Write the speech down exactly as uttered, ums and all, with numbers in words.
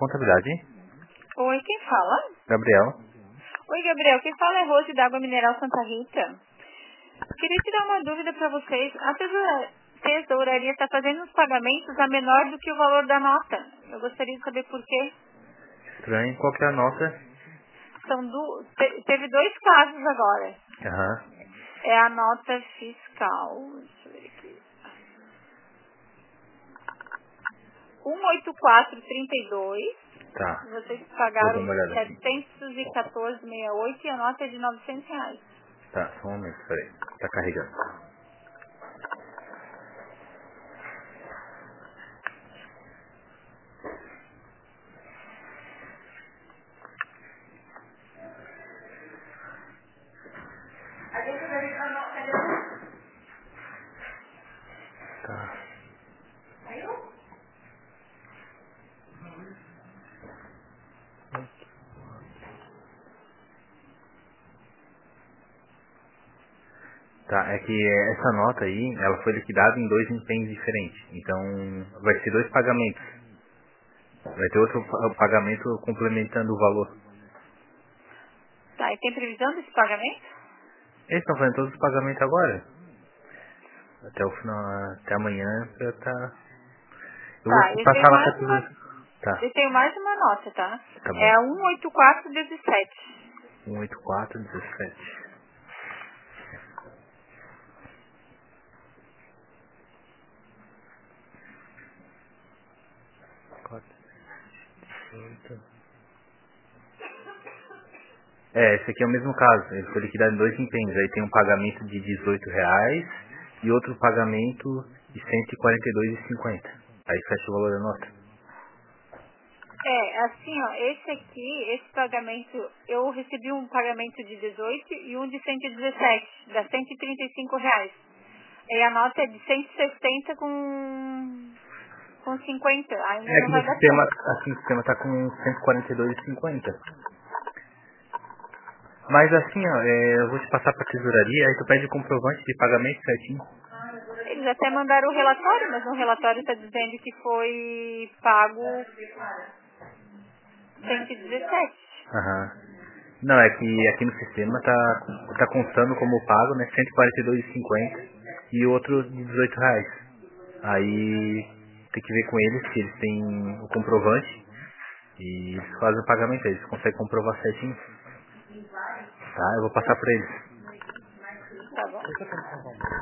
Contabilidade. Oi, quem fala? Gabriel. Oi, Gabriel. Quem fala é Rose da Água Mineral Santa Rita. Queria tirar uma dúvida para vocês. A tesoura- tesouraria está fazendo os pagamentos a menor do que o valor da nota. Eu gostaria de saber por quê. Estranho. Qual que é a nota? São du... te- Teve dois casos agora. Aham. É a nota fiscal. Deixa eu ver aqui. cento e oitenta e quatro, trinta e dois. Tá. Vocês Vou dar pagaram uma olhada aqui. setecentos e quatorze vírgula sessenta e oito e a nota é de novecentos reais. Tá, só um momento, peraí. Tá carregando. Tá. Tá, é que essa nota aí, ela foi liquidada em dois empenhos diferentes. Então, vai ser dois pagamentos. Vai ter outro pa- pagamento complementando o valor. Tá, e tem previsão desse pagamento? Eles estão fazendo todos os pagamentos agora. Até o final, até amanhã pra tá. Eu Tá, vou eu passar tenho lá pra mais uma, tu. Tá, eu tenho mais uma nota, tá? tá É a bom. cento e oitenta e quatro, dezessete. um oito quatro, dezessete. quatro, oito. É, esse aqui é o mesmo caso. Ele foi liquidado em dois empenhos. Aí tem um pagamento de dezoito reais e outro pagamento de cento e quarenta e dois reais e cinquenta. Aí fecha o valor da nota. É, assim, ó, esse aqui, esse pagamento, eu recebi um pagamento de dezoito e um de cento e dezessete, dá cento e trinta e cinco reais. E a nota é de cento e sessenta com, com cinquenta, ainda É não que no vai dar sistema, certo. assim, o sistema tá com cento e quarenta e dois reais e cinquenta. Mas assim, ó, é, eu vou te passar pra tesouraria, aí tu pede o comprovante de pagamento certinho. Eles até mandaram o relatório, mas no relatório está dizendo que foi pago cento e dezessete. Aham. Não, é que aqui no sistema tá, tá constando como pago, né? cento e quarenta e dois reais e cinquenta e o outro de dezoito reais. Aí tem que ver com eles se eles têm o comprovante e eles fazem o pagamento, eles conseguem comprovar certinho. Tá? Eu vou passar pra eles. Tá bom.